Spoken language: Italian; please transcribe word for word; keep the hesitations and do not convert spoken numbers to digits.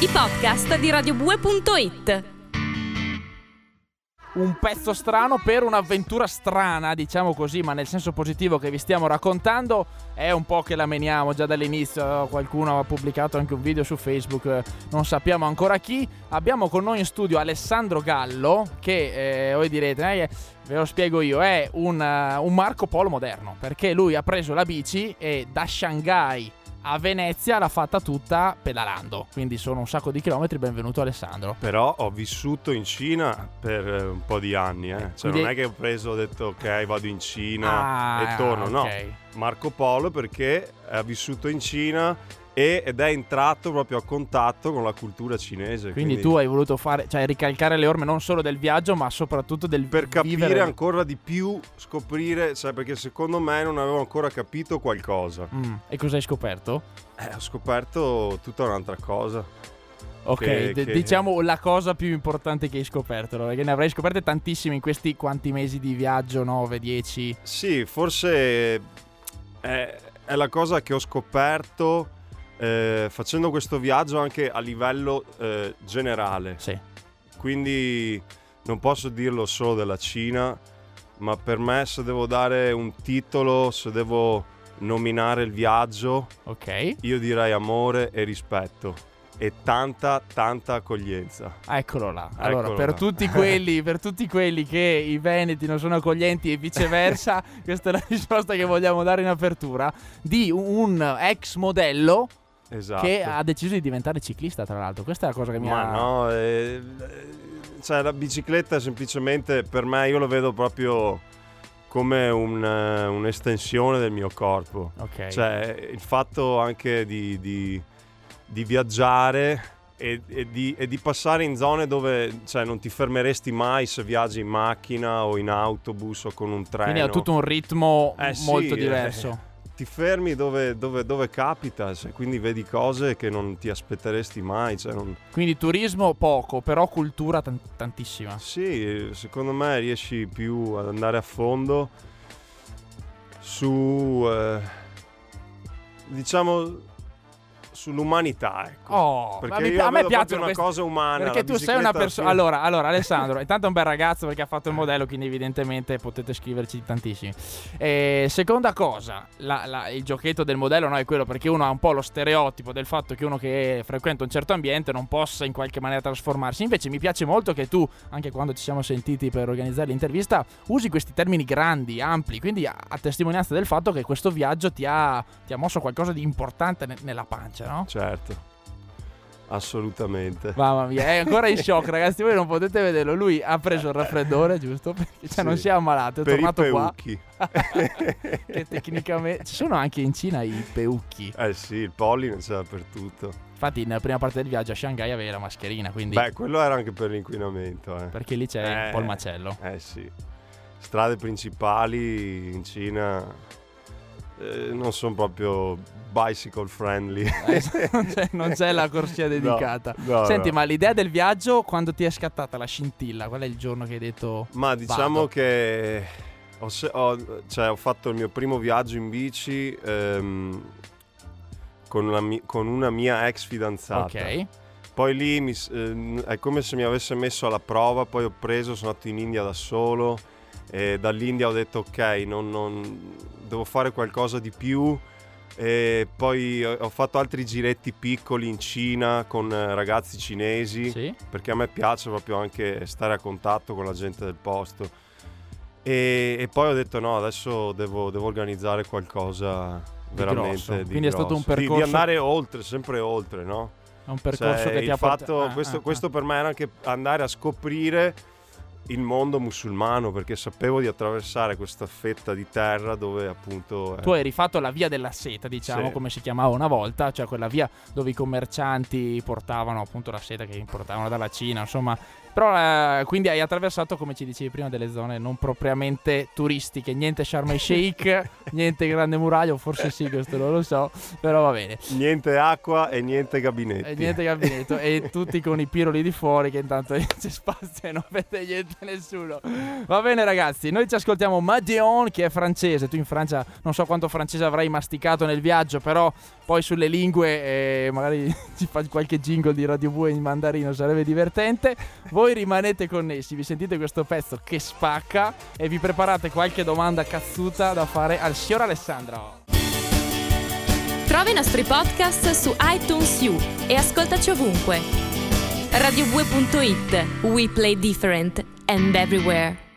i podcast di radiobue punto it. Un pezzo strano per un'avventura strana, diciamo così, ma nel senso positivo che vi stiamo raccontando. È un po' che la meniamo già dall'inizio, qualcuno ha pubblicato anche un video su Facebook, non sappiamo ancora chi. Abbiamo con noi in studio Alessandro Gallo, che eh, voi direte, eh, ve lo spiego io, è un, uh, un Marco Polo moderno, perché lui ha preso la bici e da Shanghai a Venezia l'ha fatta tutta pedalando, quindi sono un sacco di chilometri. Benvenuto Alessandro. Però ho vissuto in Cina per un po' di anni, eh. Cioè quindi... non è che ho preso, ho detto ok vado in Cina ah, e torno, okay. No, Marco Polo perché ha vissuto in Cina e, ed è entrato proprio a contatto con la cultura cinese. Quindi, quindi tu hai voluto fare, cioè ricalcare le orme non solo del viaggio ma soprattutto del per capire vivere... ancora di più, scoprire, cioè perché secondo me non avevo ancora capito qualcosa. Mm. E cosa hai scoperto? Eh, ho scoperto tutta un'altra cosa. Ok, che, d- che... diciamo la cosa più importante che hai scoperto, no? Perché ne avrai scoperte tantissime in questi quanti mesi di viaggio, nove, dieci? Sì, forse è, è la cosa che ho scoperto eh, facendo questo viaggio anche a livello eh, generale. Sì. Quindi non posso dirlo solo della Cina, ma per me se devo dare un titolo, se devo nominare il viaggio, ok, io direi amore e rispetto. E tanta tanta accoglienza. Eccolo là. Allora, Eccolo per là. tutti quelli per tutti quelli che i veneti non sono accoglienti e viceversa, questa è la risposta che vogliamo dare in apertura di un ex modello, esatto, che ha deciso di diventare ciclista, tra l'altro. Questa è la cosa che mi Ma ha... no, eh, cioè la bicicletta semplicemente per me, io lo vedo proprio come un, uh, un'estensione del mio corpo. Ok. Cioè il fatto anche di, di di viaggiare e, e, di, e di passare in zone dove, cioè, non ti fermeresti mai se viaggi in macchina o in autobus o con un treno. Quindi ha tutto un ritmo eh, molto sì, diverso. Eh, ti fermi dove, dove, dove capita, cioè, quindi vedi cose che non ti aspetteresti mai. Cioè non... Quindi turismo poco, però cultura t- tantissima. Sì, secondo me riesci più ad andare a fondo su, eh, diciamo... sull'umanità, ecco. Oh, perché mi, io a me vedo piacciono una queste... cosa umana. Perché tu sei una persona. sì. Allora, allora, Alessandro, intanto è un bel ragazzo perché ha fatto il modello, quindi evidentemente potete scriverci tantissimi. E seconda cosa, la, la, il giochetto del modello no, è quello perché uno ha un po' lo stereotipo del fatto che uno che frequenta un certo ambiente non possa in qualche maniera trasformarsi. Invece mi piace molto che tu, anche quando ci siamo sentiti per organizzare l'intervista, usi questi termini grandi, ampli, quindi a, a testimonianza del fatto che questo viaggio ti ha, ti ha mosso qualcosa di importante ne, nella pancia, no? Certo. Assolutamente. Mamma mia, è ancora in shock, ragazzi. Voi non potete vederlo. Lui ha preso il raffreddore, giusto? Perché cioè, sì. non si è ammalato. È per tornato i qua. che tecnicamente ci sono anche in Cina i peucchi. Eh sì, il polline c'è dappertutto. Infatti, nella prima parte del viaggio a Shanghai avevi la mascherina. Quindi... Beh, quello era anche per l'inquinamento. Eh. Perché lì c'è eh, un po' il macello. Eh sì. Strade principali in Cina eh, non sono proprio bicycle friendly. Eh, non, c'è, non c'è la corsia dedicata. No, no, Senti, no. ma l'idea del viaggio, quando ti è scattata la scintilla? Qual è il giorno che hai detto Ma diciamo vado? che ho, ho, cioè, ho fatto il mio primo viaggio in bici ehm, con, una, con una mia ex fidanzata. Ok. Poi lì mi, eh, è come se mi avesse messo alla prova. Poi ho preso, sono andato in India da solo e dall'India ho detto ok, non, non, devo fare qualcosa di più. E poi ho fatto altri giretti piccoli in Cina con ragazzi cinesi, sì. Perché a me piace proprio anche stare a contatto con la gente del posto e, e poi ho detto no, adesso devo, devo organizzare qualcosa di veramente grosso. di Quindi grosso. È stato un percorso di, di andare oltre, sempre oltre, no? È un percorso cioè, che ti il ha fatto, portato ah, questo, ah, questo ah. per me era anche andare a scoprire il mondo musulmano, perché sapevo di attraversare questa fetta di terra dove appunto eh. Tu hai rifatto la via della seta, diciamo, sì. come si chiamava una volta, cioè quella via dove i commercianti portavano appunto la seta che importavano dalla Cina, insomma. Però eh, quindi hai attraversato, come ci dicevi prima, delle zone non propriamente turistiche, niente Sharm el Sheikh, niente Grande Muraglia, o forse sì, questo non lo so, però va bene. Niente acqua e niente gabinetti. E niente gabinetto, e tutti con i piroli di fuori che intanto c'è spazio e non vede niente Nessuno. Va bene ragazzi, noi ci ascoltiamo Madeon, che è francese. Tu in Francia non so quanto francese avrai masticato nel viaggio, però poi sulle lingue eh, magari ci fa qualche jingle di Radio Bue in mandarino, sarebbe divertente. Voi rimanete connessi, vi sentite questo pezzo che spacca e vi preparate qualche domanda cazzuta da fare al signor Alessandro. Trova i nostri podcast su iTunes U e ascoltaci ovunque. radio bue punto it. We play different and everywhere.